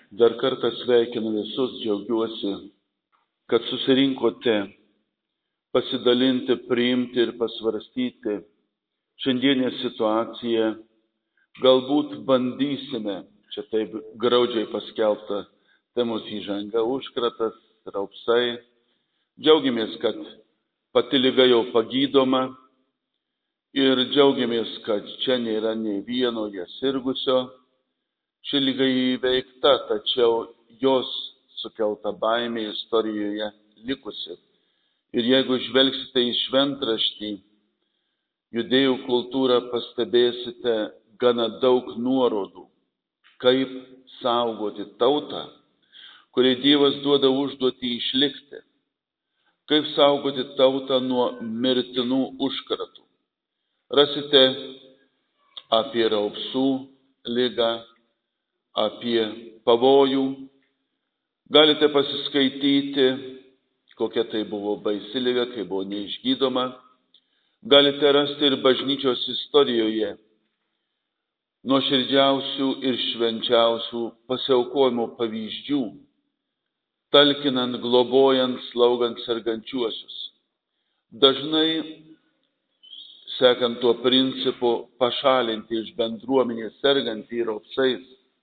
Dar kartą sveikinu visus, džiaugiuosi, kad susirinkote pasidalinti, priimti ir pasvarstyti šiandienę situaciją. Galbūt bandysime, čia taip graudžiai paskelbta temos įžanga, užkratas, raupsai. Džiaugiamės, kad pati liga jau pagydoma ir džiaugiamės, kad čia nėra nei vieno ją sirgusio. Ši liga įveikta, tačiau jos sukelta baimė istorijoje likusi. Ir jeigu žvelgsite į šventraštį, judėjų kultūrą, pastebėsite gana daug nuorodų, kaip saugoti tautą, kuriai Dievas duoda užduotį išlikti, kaip saugoti tautą nuo mirtinų užkratų. Rasite apie raupsų ligą, apie pavojų. Galite pasiskaityti, kokia tai buvo baisi liga, kai buvo neišgydoma. Galite rasti ir bažnyčios istorijoje nuoširdžiausių ir švenčiausių pasiaukojimo pavyzdžių, talkinant, globojant, slaugant sergančiuosius. Dažnai, sekant tuo principu, pašalinti iš bendruomenės sergantį raupsais.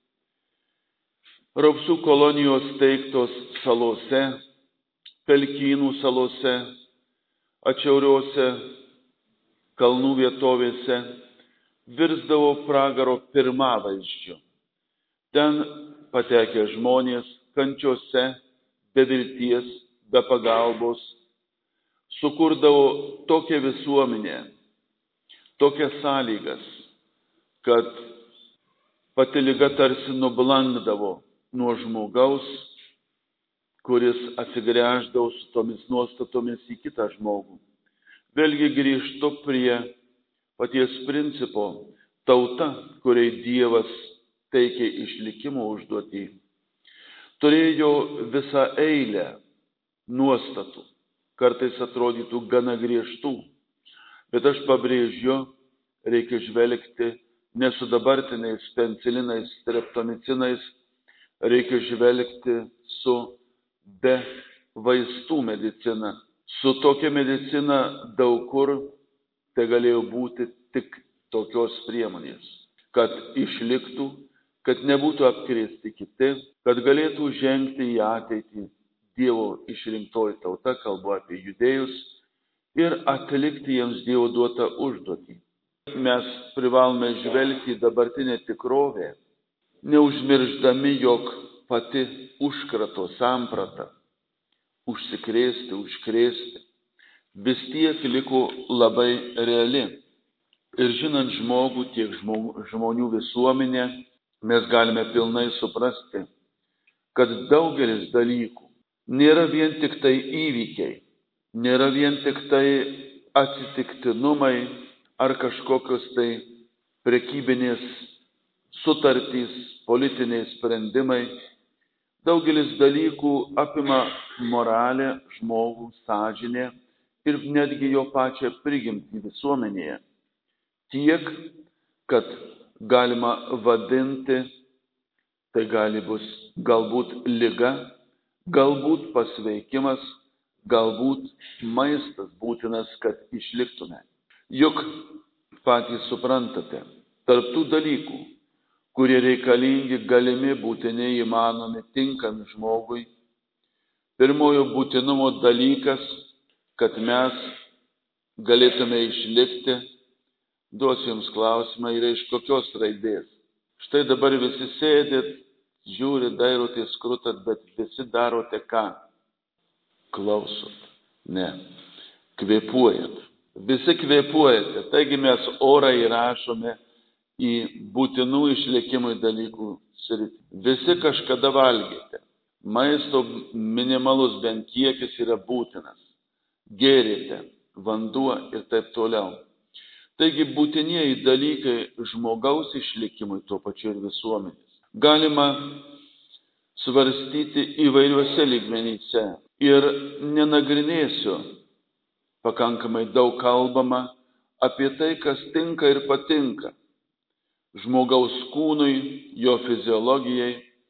Raupsų kolonijos steigtos salose, Pelkynų salose, atšiauriuose kalnų vietovėse virsdavo pragaro pirmavaizdžiu. Ten patekę žmonės kančiose, be vilties, be pagalbos, sukurdavo tokią visuomenę, tokias sąlygas, kad pati liga tarsi nublankdavo nuo žmogaus, kuris atsigręždavo su tomis nuostatomis į kitą žmogų. Vėlgi grįžtu prie paties principo. Tauta, kuriai Dievas teikė išlikimo užduotį, turėjo visą eilę nuostatų. Kartais atrodytų gana griežtų, bet aš pabrėžiu, reikia žvelgti ne su dabartiniais pencilinais, streptomicinais, reikia žvelgti su be vaistų medicina. Su tokia medicina daug kur tai galėjo būti tik tokios priemonės, kad išliktų, kad nebūtų apkrėsti kiti, kad galėtų žengti į ateitį Dievo išrinktoji tauta, kalbu apie judėjus, ir atlikti jiems Dievo duotą užduotį. Mes privalome žvelgti į dabartinę tikrovę, neužmirždami, jog pati užkrato samprata, užkrėsti, vis tiek liko labai reali. Ir žinant žmogų, tiek žmonių visuomenę, mes galime pilnai suprasti, kad daugelis dalykų nėra vien tik tai įvykiai, nėra vien tik tai atsitiktinumai ar kažkokios tai prekybinės sutartys, politiniai sprendimai. Daugelis dalykų apima moralę, žmogų, sąžinę ir netgi jo pačią prigimtį visuomenėje. Tiek, kad galima vadinti, tai gali bus galbūt liga, galbūt pasveikimas, galbūt maistas būtinas, kad išliktume. Juk patys suprantate, tarp tų dalykų, kurie reikalingi, galimi, būtini, įmanomi, tinkami žmogui, pirmojo būtinumo dalykas, kad mes galėtume išlikti, duosiu jums klausimą, yra iš kokios raidės. Štai dabar visi sėdit, žiūrit, dairotės, krutat, bet visi darote ką? Klausot. Ne. Kvėpuojat. Visi kvėpuojate. Taigi mes orą įrašome į būtinų išlikimui dalykų sritį. Visi kažkada valgėte. Maisto minimalus bent kiekis yra būtinas. Gėrėte, vanduo ir taip toliau. Taigi būtinieji dalykai žmogaus išlikimui, tuo pačiu ir visuomenės. Galima svarstyti įvairiuose lygmenyse ir nenagrinėsiu, pakankamai daug kalbama apie tai, kas tinka ir patinka žmogaus kūnui, jo fiziologijai,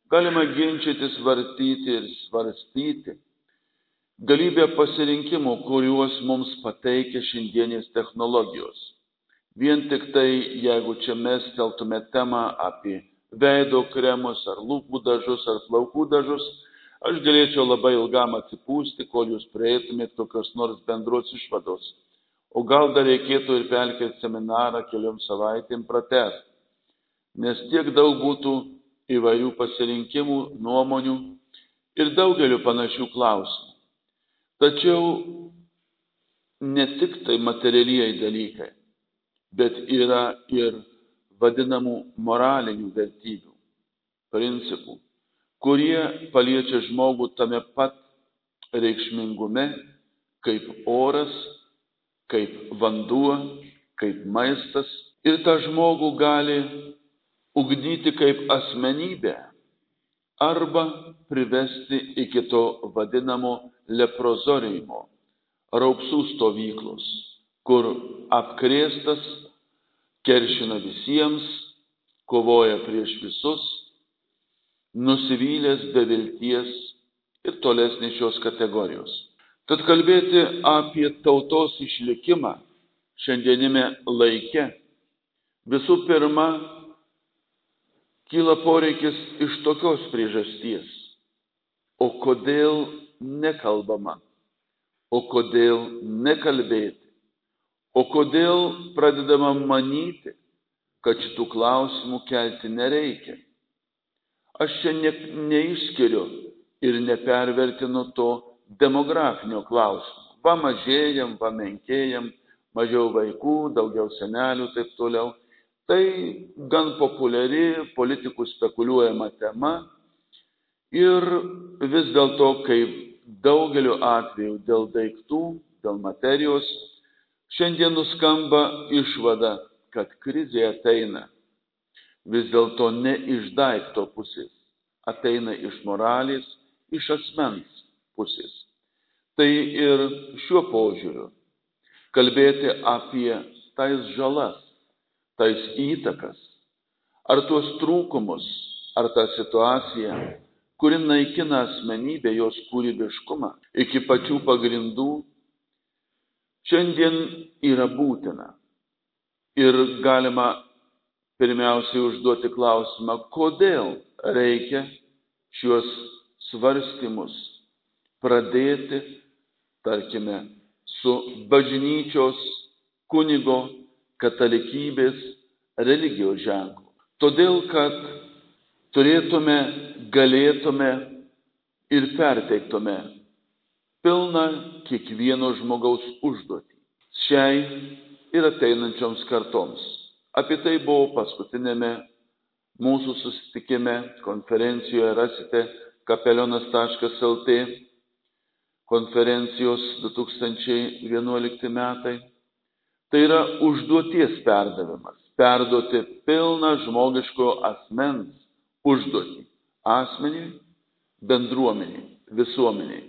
Galima ginčytis, vartyti ir svarstyti. Galybė pasirinkimų, kuriuos mums pateikia šiandienės technologijos. Vien tik tai, jeigu čia mes teltume temą apie veido kremus, ar lūpų dažus, ar plaukų dažus, aš galėčiau labai ilgam atsipūsti, kol jūs prieitumėt kokios nors bendros išvados. O gal dar reikėtų ir pelkėti seminarą keliom savaitėm pratęsti, nes tiek daug būtų įvairių pasirinkimų, nuomonių ir daugeliu panašių klausimų. Tačiau ne tik tai materialieji dalykai, bet yra ir vadinamų moralinių vertybių, principų, kurie paliečia žmogų tame pat reikšmingume, kaip oras, kaip vanduo, kaip maistas, ir tą žmogų gali ugdyti kaip asmenybę arba privesti iki to vadinamo leprozoriumo, raupsų stovyklos, kur apkrėstas keršina visiems, kovoja prieš visus, nusivylęs be vilties ir tolesnės šios kategorijos. Tad kalbėti apie tautos išlikimą šiandienime laike visų pirma kyla poreikis iš tokios priežasties. O kodėl nekalbama? O kodėl nekalbėti? O kodėl pradedama manyti, kad šitų klausimų kelti nereikia? Aš čia neišskiriu ir nepervertinu to demografinio klausimo. Va mažėjam, va menkėjam, mažiau vaikų, daugiau senelių, taip toliau. Tai gan populiari politikų spekuliuojama tema ir vis dėlto, kaip daugeliu atveju dėl daiktų, dėl materijos, šiandien nuskamba išvada, kad krizė ateina vis dėlto ne iš daikto pusės, ateina iš moralės, iš asmens pusės. Tai ir šiuo požiūriu kalbėti apie tais žalas, tais įtakas, ar tuos trūkumus, ar tą situaciją, kuri naikina asmenybę, jos kūrybiškumą iki pačių pagrindų, šiandien yra būtina. Ir galima pirmiausiai užduoti klausimą, kodėl reikia šios svarstymus pradėti, tarkime, su bažnyčios, kunigo, katalikybės, religijos ženklu. Todėl, kad turėtume, galėtume ir perteiktume pilną kiekvieno žmogaus užduotį šiai ir ateinančioms kartoms. Apie tai buvo paskutinėme mūsų susitikime, konferencijoje rasite kapelionas.lt konferencijos 2011 metai. Tai yra užduoties perdavimas, perduoti pilną žmogiško asmens užduotį asmeniui, bendruomeniai, visuomeniai.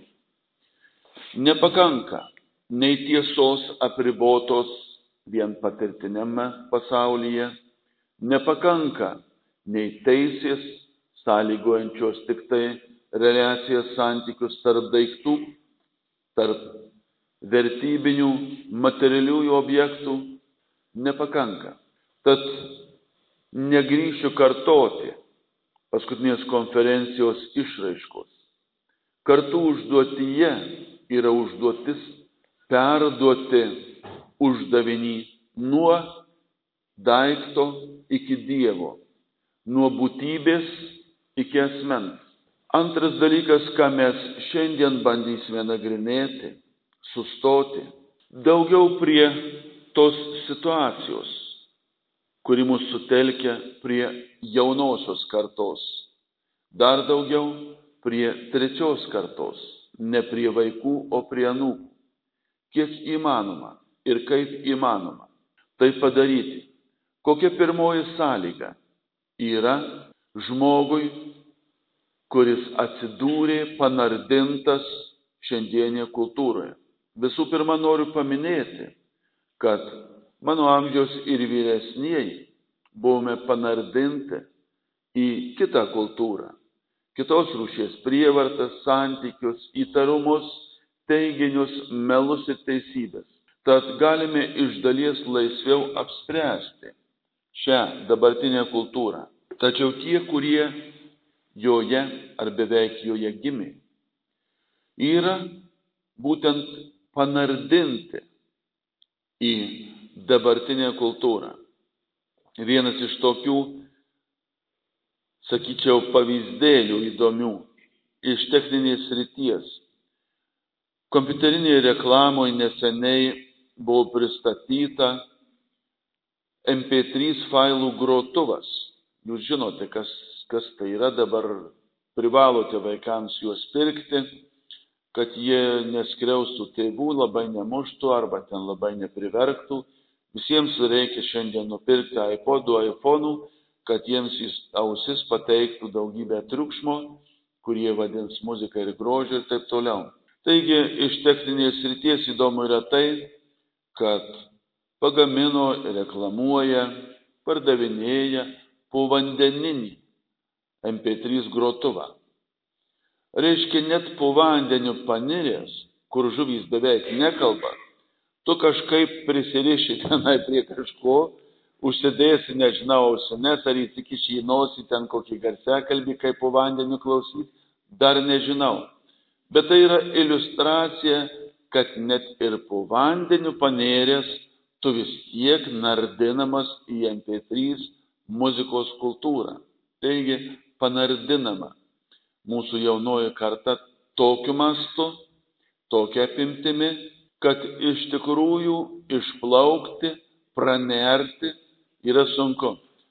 Nepakanka nei tiesos apribotos vien patirtiniame pasaulyje, nepakanka nei teisės sąlygojančios tik tai relacijas santykius tarp daiktų, tarp vertybinių, materialiųjų objektų, nepakanka. Tad negrįšiu kartoti paskutinės konferencijos išraiškos. Kartu užduotyje yra užduotis perduoti uždavinį nuo daikto iki Dievo, nuo būtybės iki asmens. Antras dalykas, ką mes šiandien bandysime nagrinėti, sustoti, daugiau prie tos situacijos, kuri mus sutelkia prie jaunosios kartos, dar daugiau prie trečios kartos, ne prie vaikų, o prie anūkų. Kiek įmanoma ir kaip įmanoma tai padaryti. Kokia pirmoji sąlyga yra žmogui, kuris atsidūrė panardintas šiandienėje kultūroje. Visų pirma, noriu paminėti, kad mano amžiaus ir vyresnieji buvome panardinti į kitą kultūrą, kitos rūšies prievartas, santykius, įtarumus, teiginius, melus ir teisybės. Tad galime iš dalies laisviau apspręsti šią dabartinę kultūrą. Tačiau tie, kurie joje ar beveik joje gimė, yra būtent panardinti į dabartinę kultūrą. Vienas iš tokių, sakyčiau, pavyzdėlių įdomių iš techninės srities. Kompiuterinėje reklamoje neseniai buvo pristatyta MP3 failų grotuvas. Jūs žinote, kas tai yra, dabar privalote vaikams juos pirkti, kad jie neskriaustų tėvų, labai nemuštų arba ten labai nepriverktų. Visiems reikia šiandien nupirkti iPodų, iPhone'ų, kad jiems į ausis pateiktų daugybę triukšmo, kurie vadins muziką ir grožį ir taip toliau. Taigi, iš techninės srities įdomu yra tai, kad pagamino, reklamuoja, pardavinėja povandeninį MP3 grotuvą. Reiškia, net po vandeniu paniręs, kur žuvys beveik nekalba, tu kažkaip prisiriši tenai prie kažko, užsidėsi, nežinau, ausines ar įsikiši į nosį ten kokį garsiakalbį, kaip po vandeniu klausyti, dar nežinau. Bet tai yra iliustracija, kad net ir po vandeniu paniręs, tu vis tiek nardinamas į MP3 muzikos kultūrą. Taigi, panardinama mūsų jaunoji karta tokiu mastu, tokia apimtimi, kad iš tikrųjų išplaukti, pranerti yra sunku.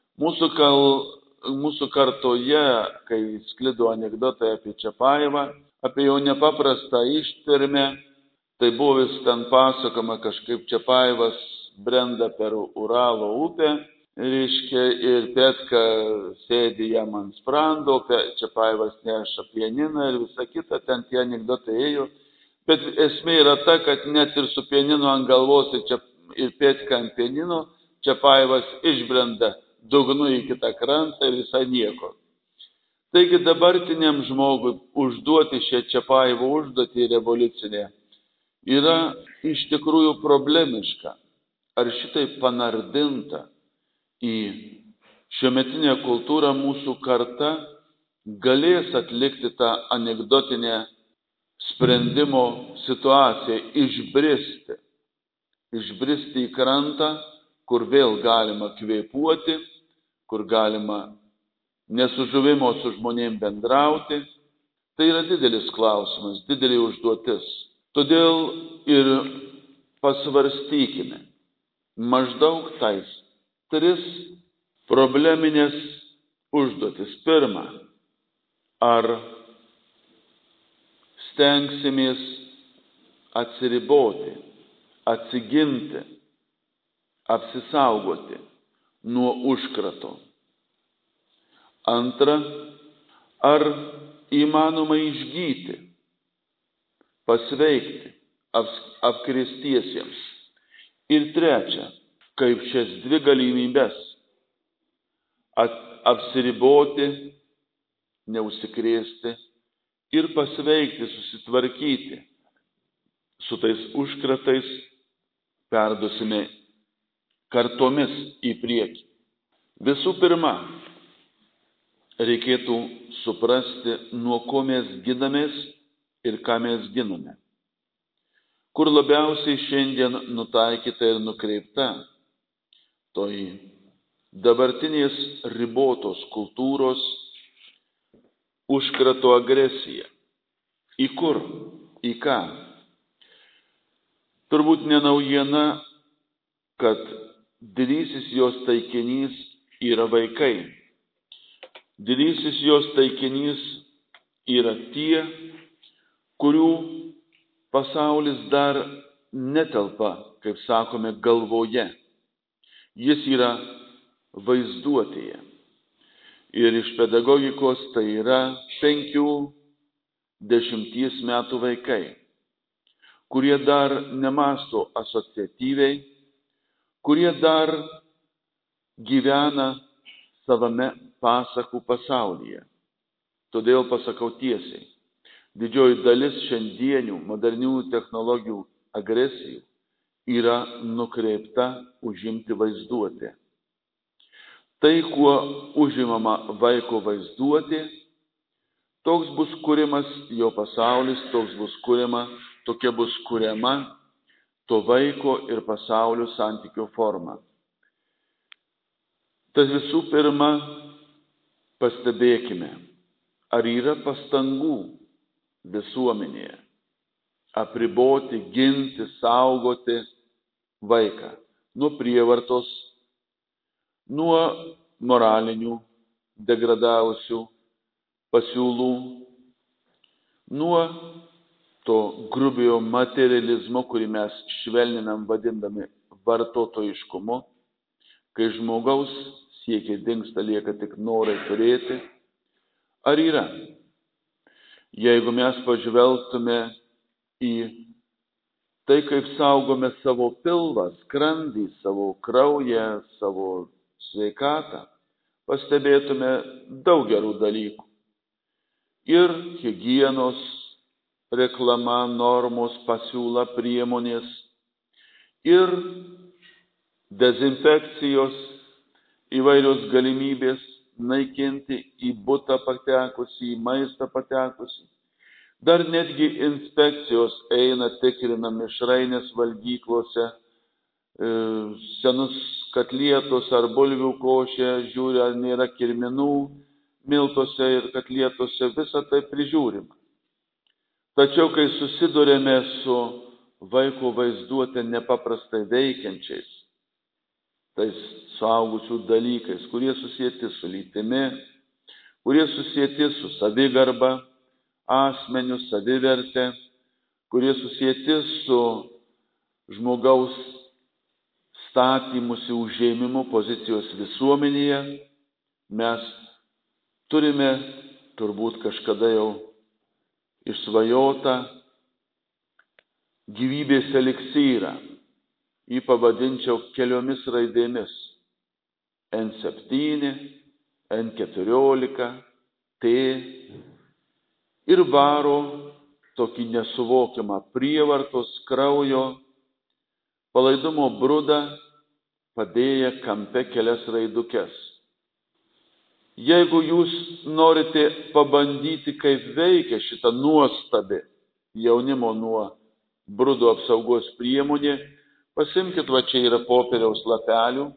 Mūsų kartoje, kai sklido anekdotai apie Čiapajevą, apie jo nepaprastą ištvermę, tai buvo vis ten pasakoma, kažkaip Čiapajevas brenda per Uralo upę, reiškia, ir Petka sėdi jam ant sprando, Čiapajevas neša pianiną ir visa kita, ten tie anekdotai ėjo. Bet esmė yra ta, kad net ir su pianinu ant galvos ir Petka ant pianino, Čiapajevas išbrenda dugnu į kitą krantą ir visai nieko. Taigi dabartiniam žmogui užduoti šią Čiapajevo užduotį revoliucinę yra iš tikrųjų problemiška. Ar šitai panardinta į šiuometinę kultūrą mūsų karta galės atlikti tą anekdotinę sprendimo situaciją, išbristi į krantą, kur vėl galima kvėpuoti, kur galima ne su žuvim, o su žmonėm bendrauti. Tai yra didelis klausimas, didelė užduotis. Todėl ir pasvarstykime maždaug tais 3 probleminės užduotis. Pirma, ar stengsimės atsiriboti, atsiginti, apsisaugoti nuo užkrato. Antra, ar įmanoma išgyti, pasveikti apkrėstiesiems. Ir trečia, kaip šias 2 galimybės apsiriboti, neužsikrėsti ir pasveikti, susitvarkyti su tais užkratais, perduosime kartomis į priekį. Visų pirma, reikėtų suprasti, nuo ko mes ginamės ir ką mes giname. Kur labiausiai šiandien nutaikyta ir nukreipta toji dabartinės ribotos kultūros užkrato agresija. Į kur? Į ką? Turbūt ne naujiena, kad didysis jos taikinys yra vaikai. Didysis jos taikinys yra tie, kurių pasaulis dar netelpa, kaip sakome, galvoje. Jis yra vaizduotėje. Ir iš pedagogikos tai yra 5-10 metų vaikai, kurie dar nemąsto asociatyviai, kurie dar gyvena savame pasakų pasaulyje. Todėl pasakau tiesiai, didžioji dalis šiandienių modernių technologijų agresijų yra nukreipta užimti vaizduotę. Tai, kuo užimama vaiko vaizduotė, toks bus kuriamas jo pasaulis, tokia bus kuriama to vaiko ir pasaulio santykio forma. Tad visų pirma, pastebėkime, ar yra pastangų visuomenėje apriboti, ginti, saugoti vaiką nuo prievartos, nuo moralinių degradavusių pasiūlų, nuo to grubiojo materializmo, kurį mes švelninam vadindami vartotojiškumu, kai žmogaus siekiai dingsta, lieka tik norai turėti. Ar yra? Jeigu mes pažvelgtume į tai, kaip saugome savo pilvą, skrandį, savo kraują, savo sveikatą, pastebėtume daug gerų dalykų. Ir higienos reklama, normos, pasiūla, priemonės, ir dezinfekcijos įvairios galimybės naikinti į butą patekusi, į maistą patekusi. Dar netgi inspekcijos eina, tikrina mišrainės valgyklose, senus katlietos ar bulvių košę, žiūri, ar nėra kirminų miltuose ir katlietose, visa tai prižiūrima. Tačiau, kai susidurėme su vaiko vaizduotė nepaprastai veikiančiais, tais suaugusių dalykais, kurie susieti su lytimi, kurie susieti su savigarba, asmeniu, savivertė, kurie susieti su žmogaus statymusi užėmimo pozicijos visuomenėje, mes turime turbūt kažkada jau išsvajotą gyvybės eliksyrą. Jį pavadinčiau keliomis raidėmis: N7, N14, T, ir varo tokį nesuvokiamą prievartos, kraujo, palaidumo brudą, padėję kampe kelias raidukes. Jeigu jūs norite pabandyti, kaip veikia šitą nuostabi jaunimo nuo brudo apsaugos priemonė, pasimkit, va čia yra popieriaus lapelių,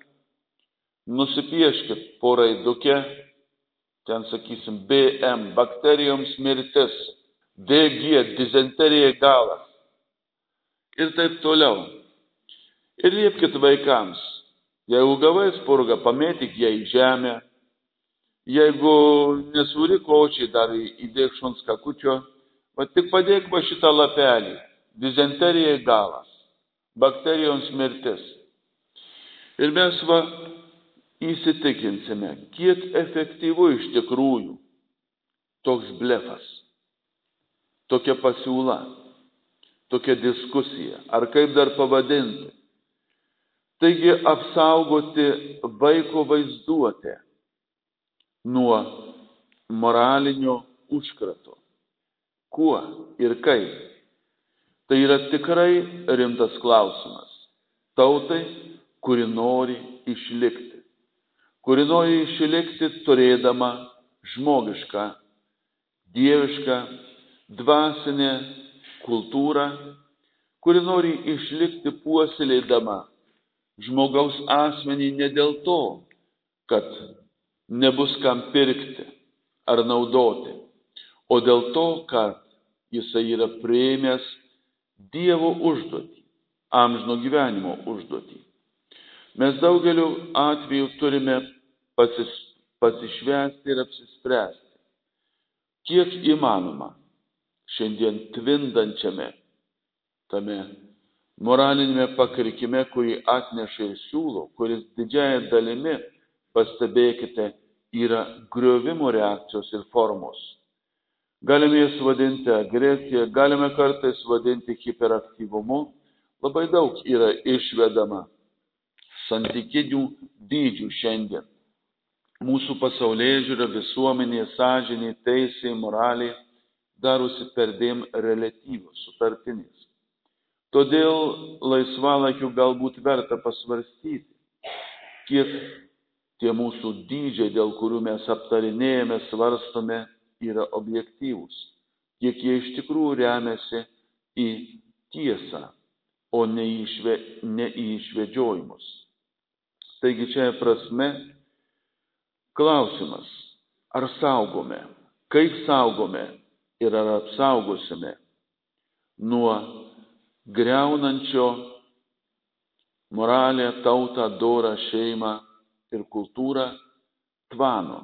nusipieškit po raidukę, ten sakysim BM, bakterijoms mirtis, DG, dizenterija galas ir taip toliau. Ir liepkit vaikams, jeigu gavai spurgą, pamėtyk ją į žemę, jeigu nesūri kočiai, dar įdėk šuns kakučio, va tik padėk va šitą lapelį, dizenterija galas, bakterijoms mirtis. Ir mes va įsitikinsime, kiek efektyvu iš tikrųjų toks blefas, tokia pasiūla, tokia diskusija, ar kaip dar pavadinti. Taigi apsaugoti vaiko vaizduotę nuo moralinio užkrato. Kuo ir kaip? Tai yra tikrai rimtas klausimas tautai, kuri nori išlikti. Kuri nori išlikti turėdama žmogišką, dievišką, dvasinę kultūrą, kuri nori išlikti puoselėdama žmogaus asmenį ne dėl to, kad nebus kam pirkti ar naudoti, o dėl to, kad jisai yra priėmęs Dievo užduotį, amžino gyvenimo užduotį. Mes daugeliu atveju turime pasišvęsti ir apsispręsti, kiek įmanoma šiandien tvindančiame tame moralinėme pakrikime, kurį atneša ir siūlo, kuris didžiąją dalimi, pastebėkite, yra griovimo reakcijos ir formos. Galime jas vadinti agresiją, galime kartais vadinti hiperaktyvumu. Labai daug yra išvedama santykinių dydžių šiandien. mūsų pasaulėžiūra, visuomenė, sąžinė, teisė, moralė darosi perdėm reliatyvios, sutartinės. Todėl laisvalaikiu galbūt verta pasvarstyti, kiek tie mūsų dydžiai, dėl kurių mes aptarinėjame, svarstome, yra objektyvūs, kiek jie iš tikrųjų remiasi į tiesą, o ne į išvedžiojimus. Taigi čia prasme klausimas, ar saugome, kaip saugome ir ar apsaugosime nuo griaunančio moralę, tautą, dorą, šeimą ir kultūrą tvano.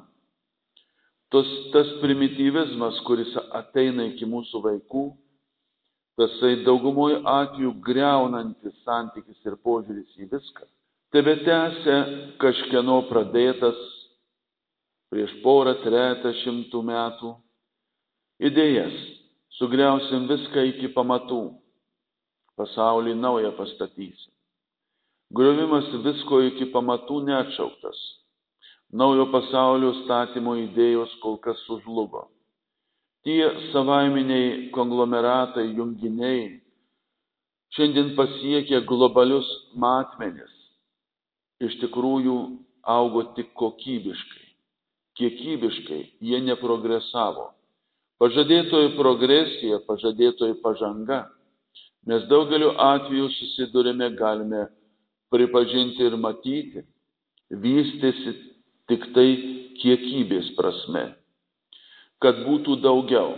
Tas primityvizmas, kuris ateina iki mūsų vaikų, tasai daugumoje atvejų griaunantis santykis ir požiūris į viską, tebetęsia kažkieno pradėtas prieš 200–300 metų idėjas. Sugriausim viską iki pamatų, pasaulį naują pastatysim. Griovimas visko iki pamatų neatšauktas. Naujo pasaulio statymo idėjos kol kas sužlugo. Tie savaiminiai konglomeratai, junginiai šiandien pasiekia globalius matmenis. Iš tikrųjų augo tik kokybiškai. Kiekybiškai jie neprogresavo. Pažadėtoji progresija, pažadėtoji pažanga. Mes daugeliu atveju susidurime, galime pripažinti ir matyti, vystėsi tik tai kiekybės prasme. Kad būtų daugiau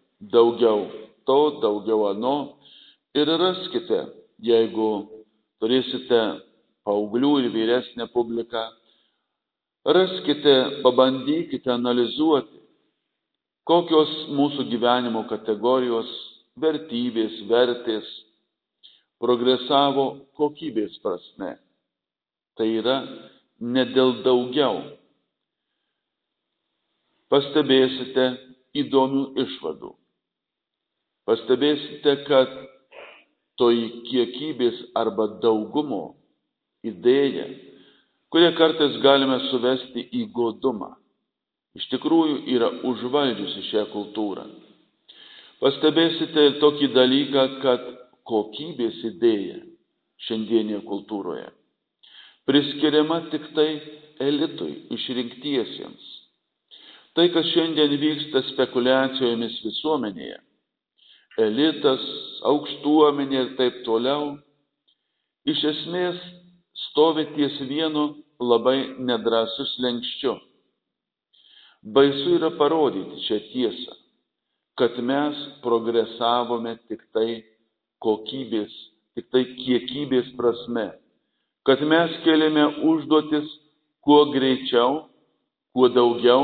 to, daugiau ano. Ir raskite, jeigu turėsite paauglių ir vyresnę publiką, raskite, pabandykite analizuoti, kokios mūsų gyvenimo kategorijos, vertybės, vertės progresavo kokybės prasme. Tai yra ne dėl daugiau. Pastebėsite įdomių išvadų. Pastebėsite, kad toji kiekybės arba daugumo idėja, kurią kartais galime suvesti į godumą, iš tikrųjų yra užvaldžiusi šią kultūrą. Pastebėsite ir tokį dalyką, kad kokybės idėja šiandienėje kultūroje priskiriama tik tai elitui, išrinktiesiems. Tai, kas šiandien vyksta spekuliacijomis visuomenėje, elitas, aukštuomenė ir taip toliau, iš esmės stovi ties vienu labai nedrąsiu slenksčiu. Baisu yra parodyti šią tiesą, kad mes progresavome tik tai kokybės, tik tai kiekybės prasme, kad mes kėlėme užduotis kuo greičiau, kuo daugiau,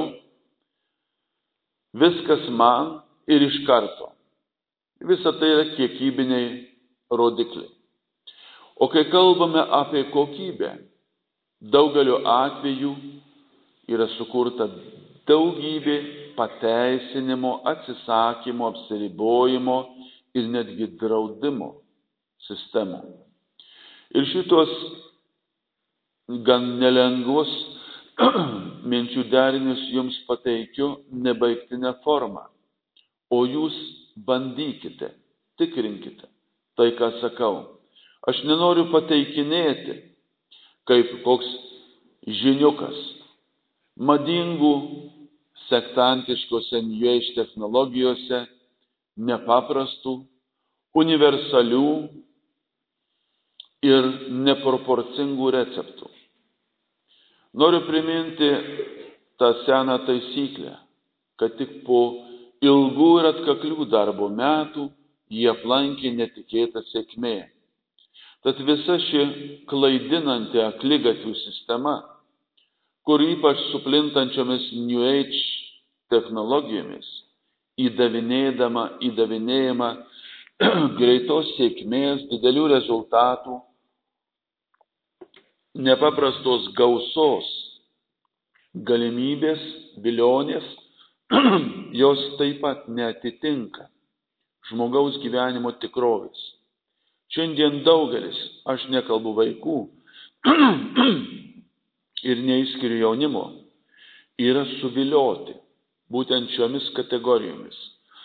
viskas man ir iš karto. Visa tai yra kiekybiniai rodikliai. O kai kalbame apie kokybę, daugeliu atveju yra sukurta daugybė pateisinimo, atsisakymo, apsiribojimo ir netgi draudimo sistemų. Ir šitos gan nelengvus minčių derinius jums pateikiu nebaigtinę formą. O jūs bandykite, tikrinkite tai, ką sakau. Aš nenoriu pateikinėti kaip koks žiniukas madingų sektantiškose New Age technologijose nepaprastų, universalių ir neproporcingų receptų. Noriu priminti tą seną taisyklę, kad tik po ilgų ir atkaklių darbo metų jį aplankė netikėta sėkmė. Tad visa ši klaidinanti akligatvių sistema, kur ypač suplintančiomis New Age technologijomis įdavinėjama greitos sėkmės, didelių rezultatų, nepaprastos gausos galimybės, vilionės, jos taip pat neatitinka žmogaus gyvenimo tikrovės. Šiandien daugelis, aš nekalbu vaikų ir neišskiriu jaunimo, yra suvilioti būtent šiomis kategorijomis.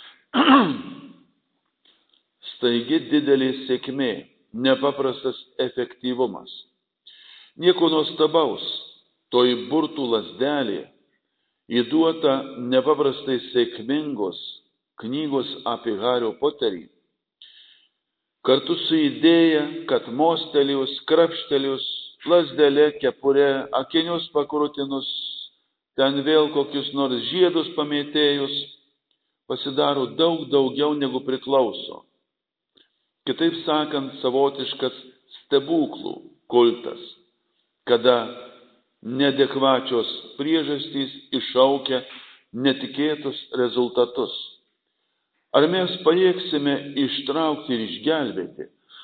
Staigi didelė sėkmė, nepaprastas efektyvumas. Nieko nuostabaus, toji burtų lazdelė įduota nepaprastai sėkmingos knygos apie Hario Poterį, kartu su idėja, kad mostelėjus, krapštelėjus, lazdelė, kepurė, akinius pakrutinus, ten vėl kokius nors žiedus pamėtėjus, pasidaro daug daugiau negu priklauso. Kitaip sakant, savotiškas stebuklų kultas, kada neadekvačios priežastys iššaukia netikėtus rezultatus. Ar mes pajėgsime ištraukti ir išgelbėti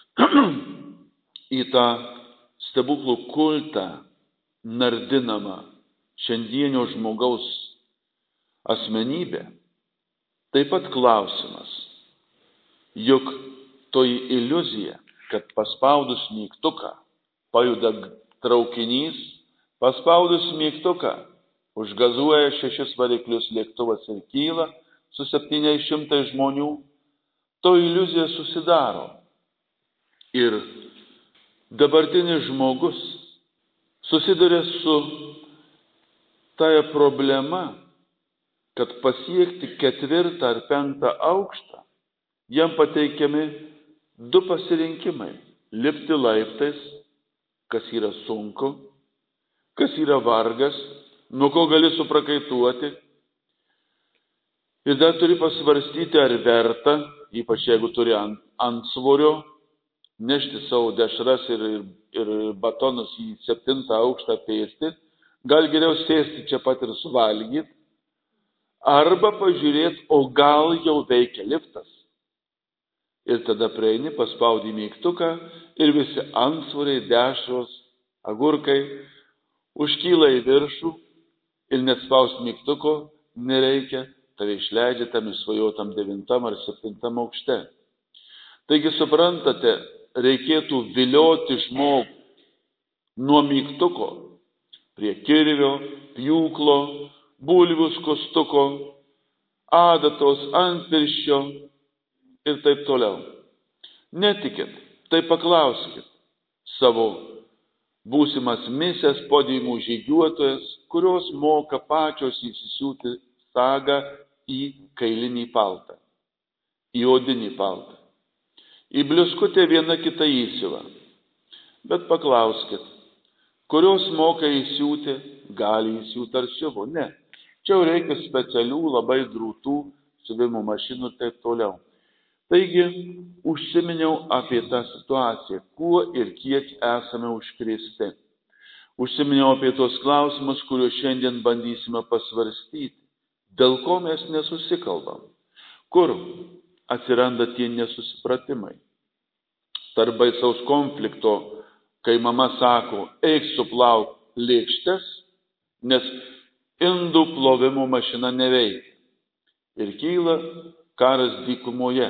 į tą stebuklų kultą nardinamą šiandienio žmogaus asmenybę? Taip pat klausimas, juk toji iliuzija, kad paspaudus mygtuką pajuda traukinys, paspaudus mygtuką užgazuoja 6 variklius lėktuvas ir kyla su 700 žmonių, to iliuzija susidaro. Ir dabartinis žmogus susiduria su tąja problema, kad pasiekti 4. ar 5. aukštą, jam pateikiami 2 pasirinkimai. Lipti laiptais, kas yra sunku, kas yra vargas, nuo ko gali suprakaituoti. Ir dar turi pasvarstyti, ar verta, ypač jeigu turi antsvorio, nešti savo dešras ir batonus į 7. aukštą pėsti. Gal geriau sėsti čia pat ir suvalgyti. Arba pažiūrėti, o gal jau veikia liftas. Ir tada prieini, paspaudi mygtuką ir visi antsvoriai, dešros, agurkai užkyla į viršų ir net spausti mygtuko nereikia, tave išleidžia tam išsvajotam 9. ar 7. aukšte. Taigi, suprantate, reikėtų vilioti žmogų nuo mygtuko prie kirvio, pjūklo, bulvių skustuko, adatos, antpirščio ir taip toliau. Netikit, tai paklauskit savo būsimas misijas podiumų žygiuotojas, kurios moka pačios įsisiūti sagą į kailinį paltą, į odinį paltą. Į bliuskutę viena kita įsiuva. Bet paklauskit, kurios moka įsiūti, gali įsiūti ar siuvo? Ne. Čia reikia specialių, labai drūtų siuvimo mašinų ir taip toliau. Taigi, užsiminiau apie tą situaciją, kuo ir kiek esame užkrėsti. Užsiminiau apie tos klausimus, kuriuos šiandien bandysime pasvarstyti. Dėl ko mes nesusikalbam? Kur atsiranda tie nesusipratimai? Tarp baisaus konflikto, kai mama sako, eik suplauk lėkštes, nes indų plovimo mašina neveikia. Ir kyla karas dykumoje.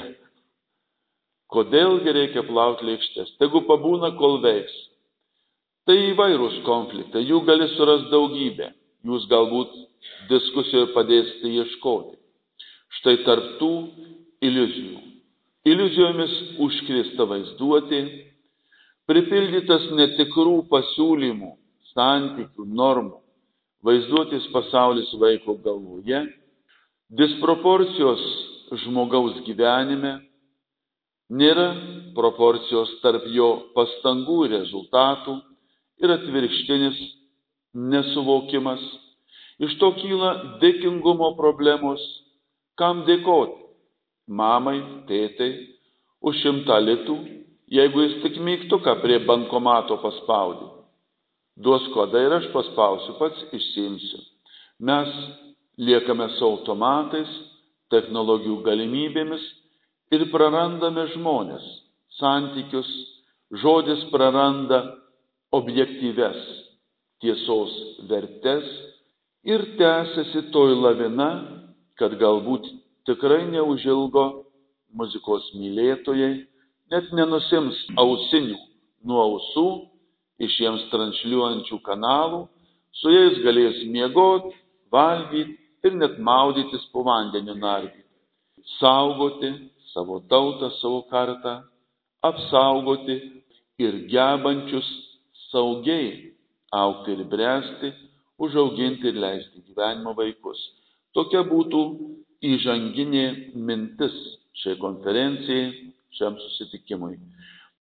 Kodėlgi reikia plauti lėkštes? Tegu pabūna, kol veiks. Tai įvairūs konfliktai, jų gali surasti daugybę. Jūs galbūt diskusijoje padėsite ieškoti. Štai tarp tų iliuzijų. Iliuzijomis užkrėsta vaizduotė, pripildytas netikrų pasiūlymų, santykių, normų, vaizduotės pasaulis vaiko galvoje, disproporcijos žmogaus gyvenime, nėra proporcijos tarp jo pastangų ir rezultatų ir atvirkštinis nesuvokimas. Iš to kyla dėkingumo problemos. Kam dėkoti? Mamai, tėtai, už 100 litų, jeigu jis tik mygtuką prie bankomato paspaudė. Duos kodą ir aš paspausiu, pats išsiimsiu. Mes liekame su automatais, technologijų galimybėmis ir prarandame žmonės, santykius, žodis praranda objektyves tiesos vertes ir tęsiasi toj lavina, kad galbūt tikrai neužilgo muzikos mylėtojai net nenusims ausinių nuo ausų iš jiems transliuojančių kanalų, su jais galės miegoti, valgyti ir net maudytis po vandeniu nardyti. Saugoti savo tautą, savo kartą, apsaugoti ir gebančius saugiai augti ir bręsti, užauginti ir leisti gyvenimo vaikus. Tokia būtų įžanginė mintis šiai konferencijai, šiam susitikimui.